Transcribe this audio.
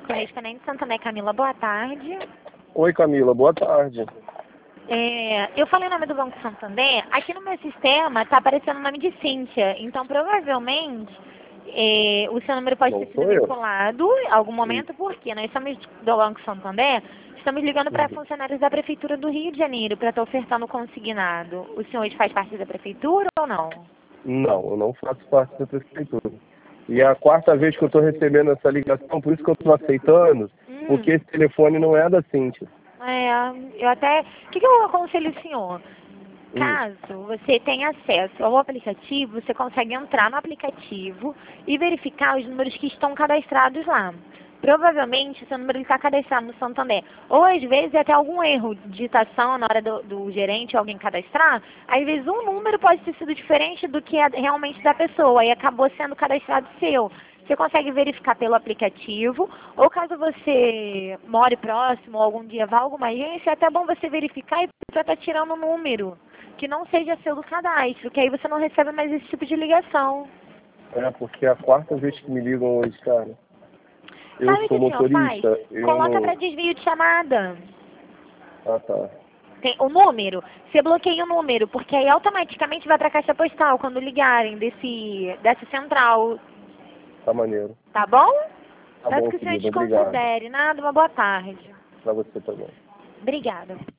Correspondente Santander, Camila, boa tarde. Oi, Camila, boa tarde. Eu falei o nome do Banco Santander. Aqui no meu sistema está aparecendo o nome de Cíntia. Então, provavelmente, o seu número pode Não ter sido sou eu. vinculado em algum momento, porque nós somos do Banco Santander, estamos ligando para funcionários da Prefeitura do Rio de Janeiro para estar ofertando consignado. O senhor faz parte da Prefeitura ou não? Não, eu não faço parte da prefeitura. E é a quarta vez que eu estou recebendo essa ligação, por isso que eu estou aceitando, porque esse telefone não é da Cíntia. Eu até... O que eu aconselho o senhor? Caso você tenha acesso ao aplicativo, você consegue entrar no aplicativo e verificar os números que estão cadastrados lá. Provavelmente o seu número está cadastrado no Santander. Ou às vezes até algum erro de digitação na hora do gerente ou alguém cadastrar, às vezes um número pode ter sido diferente do que é realmente da pessoa e acabou sendo cadastrado seu. Você consegue verificar pelo aplicativo, ou caso você more próximo ou algum dia vá a alguma agência, é até bom você verificar e para estar tirando o número que não seja seu do cadastro, que aí você não recebe mais esse tipo de ligação. Porque é a quarta vez que me ligam hoje, cara. Eu Sabe o que sou o senhor faz? motorista, Coloca para desvio de chamada. Ah, tá. Tem o número, você bloqueia o número, porque aí automaticamente vai para a caixa postal quando ligarem dessa central. Tá maneiro. Tá bom? Tá Peço bom, que o senhor querido, obrigado. desconsidere. Nada, uma boa tarde. Pra você também. Obrigada.